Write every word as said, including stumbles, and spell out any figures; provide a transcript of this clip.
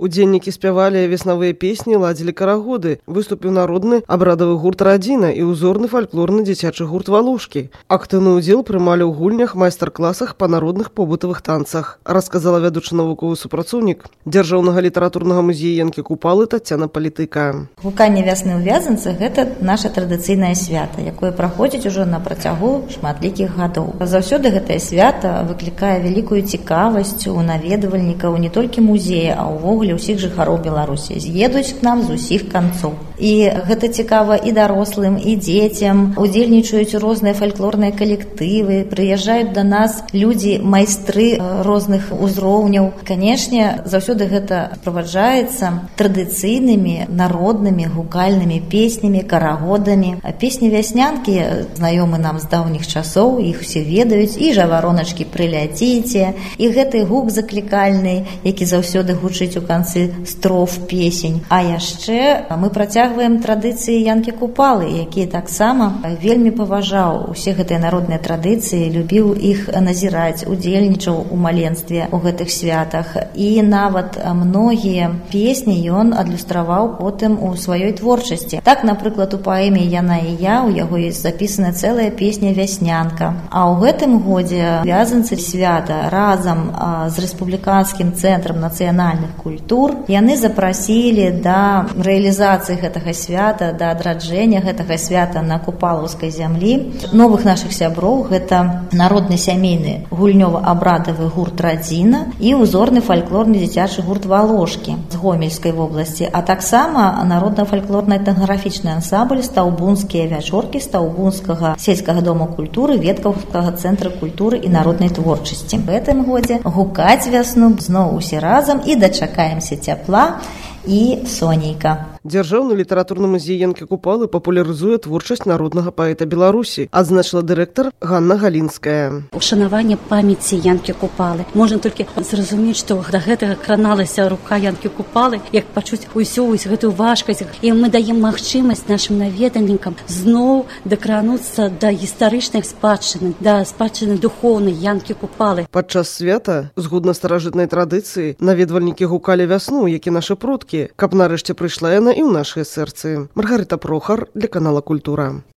Удзельнікі спявалі веснавыя песні, ладзілі карагоды, выступіў народны абрадавы гурт «Радзіна» і узорны фальклорны дзіцячы гурт «Валушкі». Актыўны ўдзел прымалі ў гульнях, майстар-класах па народных побытавых танцах, расказала вядучы навуковы супрацоўнік Дзяржаўнага літаратурнага музея Янкі Купалы Таццяна Палітыка. Гуканне вясны ў Вязанцах – гэта наша традыцыйнае свята, якое праходзіць ужо на працягу шматлікіх гадоў. Заўсёды гэтае свята выклікае вялікую цікавасць у наведвальнікаў не толькі музея, а ўвогуле ўсіх жыхароў Беларусі. З'едуць к нам з усіх канцоў. І гэта цікава і дарослым, і дзецям. Удзельнічаюць у розныя фальклорныя калектывы, прыязджаюць да нас людзі, майстры розных узроўняў. Канешне, заўсёды гэта праваджаецца традыцыйнымі народнымі гукальнымі песнямі, карагодамі. Песні вяснянкі знаёмы нам з даўніх часоў, іх усе ведаюць, і жавароначкі прыляціце, і гэты гук заклікальны, які заўсёды гучыць у канцы строф песень. А яшчэ мы працягваем традыцыі Янкі Купалы, які таксама вельмі паважаў усе гэтыя народныя традыцыі, любіў іх назіраць, удзельнічаў у маленстве у гэтых святах. І нават многія песні ён адлюстраваў потым у сваёй творчасці. Так, напрыклад, у паэме «Яна і я» у яго ёсць запісана цэлая песня «Вяснянка». А ў гэтым годзе вязанцы свята разам з рэспубліканскім цэнтрам нацыянальных культур яны запрасілі да рэалізацыі гэтага свята, да адраджэння гэтага свята на купалаўскай зямлі новых нашых сяброў. Гэта народны сямейны гульнёва-абрадавы гурт «Радзіна» і узорны фальклорны дзіцячы гурт «Валушкі» з Гомельскай вобласці, а таксама народна-фальклорны этнаграфічны ансамбль «Стаўбунскія вячоркі» Стаўбунскага сельскага дома культуры, Веткаўскага цэнтра культуры і народнай творчасці. В гэтым годзе гукаць вясну зноў усе разам і дачакаемся цяпла і сонейка. Дзяржаўны літаратурны музей Янкі Купалы папулярызуе творчасць народнага паэта Беларусі, адзначыла дырэктар Ганна Галінская. Ушанаванне памяці Янкі Купалы. Можна толькі зразумець, што да гэтага краналася рука Янкі Купалы, як пачуць усю гэтую важкасць. І мы даем магчымасць нашым наведальнікам зноў дакрануцца да гістарычнай спадчыны, да спадчыны духоўнай Янкі Купалы. Падчас свята, згодна старажытнай традыцыі, наведвальнікі гукалі вясну, як і нашы продкі, каб нарэшце прыйшла яна і ў нашыя сэрцы. Маргарыта Прохар для канала «Культура».